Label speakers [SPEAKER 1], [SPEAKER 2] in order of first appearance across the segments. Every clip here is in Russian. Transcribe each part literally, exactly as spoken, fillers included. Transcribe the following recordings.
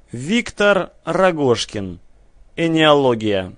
[SPEAKER 1] Виктор Рогожкин. Энеология.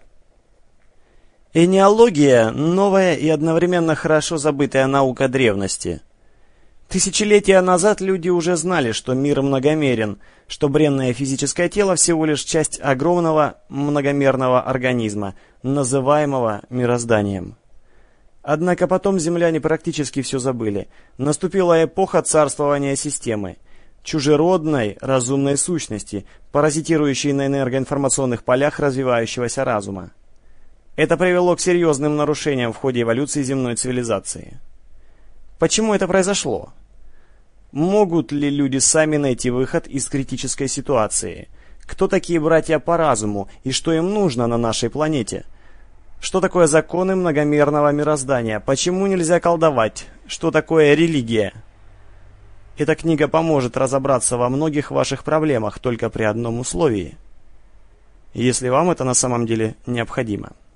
[SPEAKER 1] Энеология – новая и одновременно хорошо забытая наука древности. Тысячелетия назад люди уже знали, что мир многомерен, что бренное физическое тело всего лишь часть огромного многомерного организма, называемого мирозданием. Однако потом земляне практически все забыли. Наступила эпоха царствования системы, чужеродной разумной сущности, паразитирующей на энергоинформационных полях развивающегося разума. Это привело к серьезным нарушениям в ходе эволюции земной цивилизации. Почему это произошло? Могут ли люди сами найти выход из критической ситуации? Кто такие братья по разуму и что им нужно на нашей планете? Что такое законы многомерного мироздания? Почему нельзя колдовать? Что такое религия? Эта книга поможет разобраться во многих ваших проблемах только при одном условии, если вам это на самом деле необходимо.